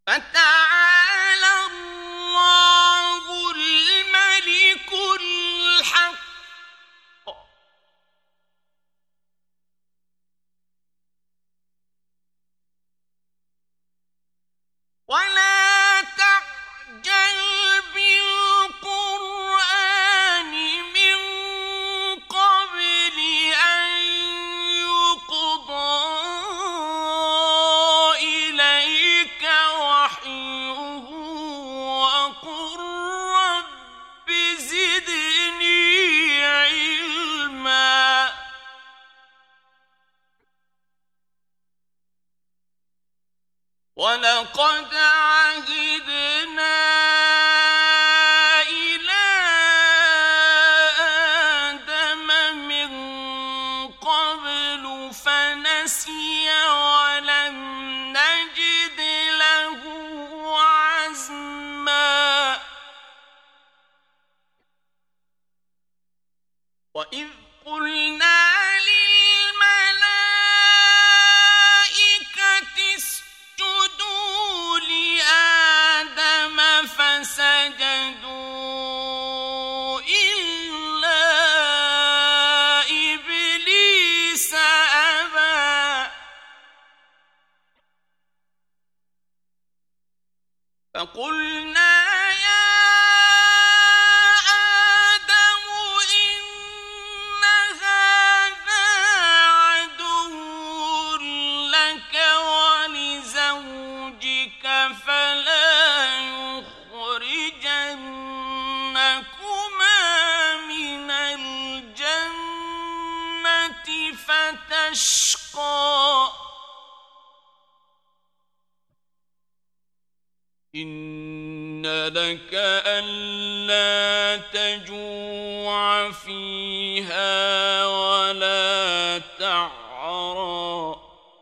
فتعالى الله الملك الحق ولا تعجل بالقرآن من قبل أن يقضى إليك وحيه وقل رب زدني علما ولقد عهدنا إلى آدم من قبل فنسي ولم نجد له عزما وإذ قلنا اسجدوا لآدم فسجدوا إلا إبليس أبى فقلنا يا آدم إن هذا عدو لك ولزوجك فلا يخرجنكما من الجنة فتشقى إن لك ألا تجوع فيها ولا تعرى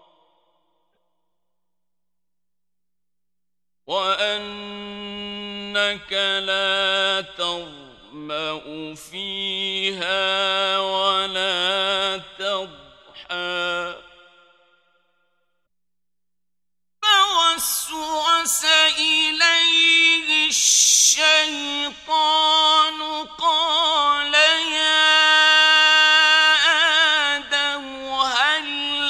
وأنك لا تظمأ فيها ولا تضحى فوسوس إليه الشيطان قال يا آدم هل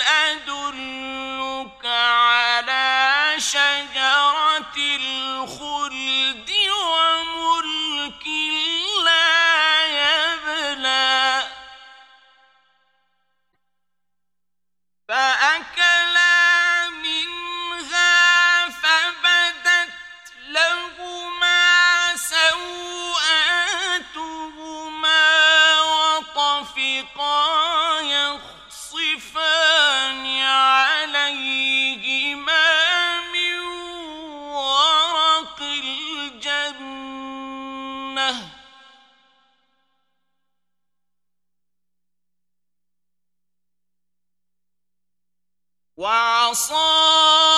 أدلك على شجرة الخلد وملك لا يبلى فأكلا لهما سوآتهما وطفقا يخصفان عليهما من ورق الجنة وعصى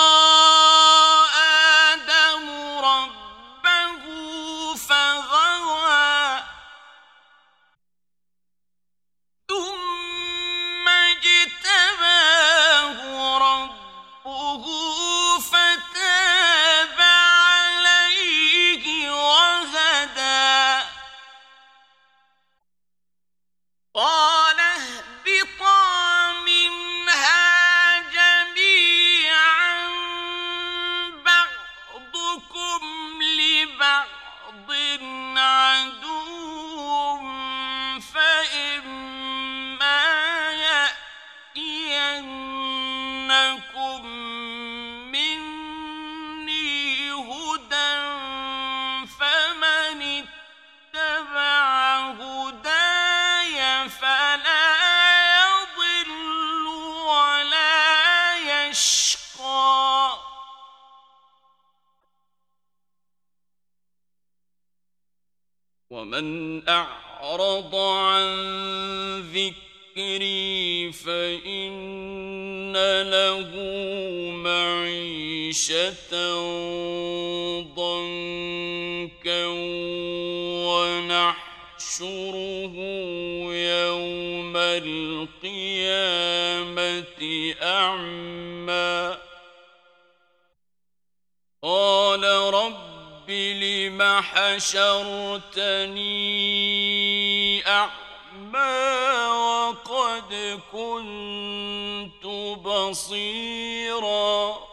قال اهبطا منها جميعا بعضكم لبعض عدو فإما يأتينكم مني هدى فمن اتبع هداي فلا يضل ولا يشقى ومن أعرض عن ذكري فإن له معيشة ضنكا ونحشره يوم القيامة أعمى حشرتني أعمى وقد كنت بصيرا